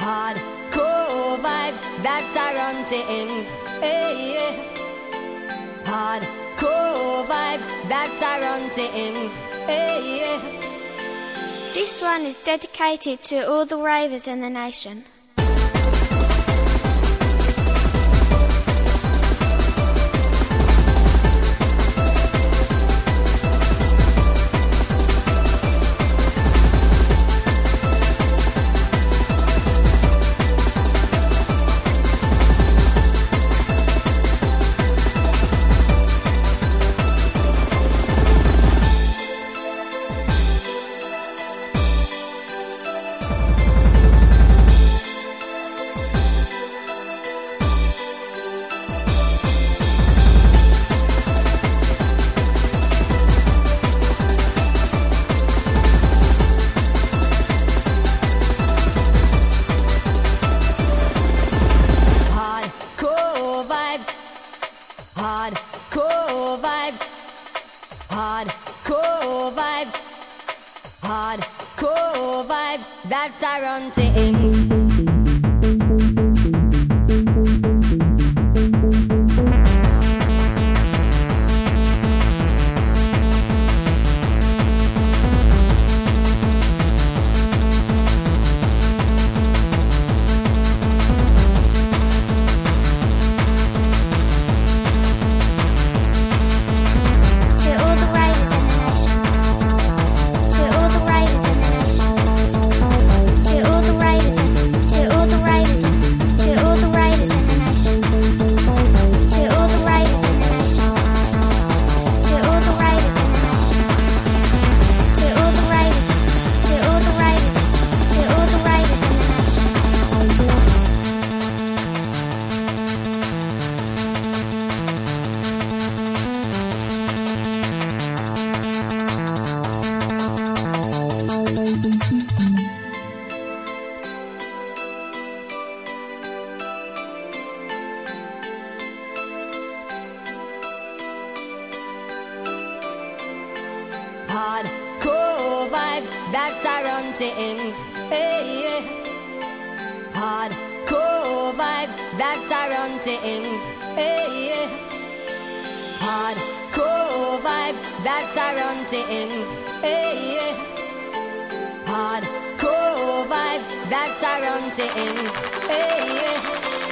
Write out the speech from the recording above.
Hardcore vibes that are run things. Hey, yeah. Hardcore vibes that are run things. Hey, yeah. This one is dedicated to all the ravers in the nation. Hardcore vibes, hardcore vibes, hardcore vibes that are on things. Hardcore vibes that are on things. Hey, yeah. Hardcore vibes that are on things. Hey, yeah. Hardcore vibes that are on things. Hey, yeah. Hardcore vibes that are on things. Hey, yeah.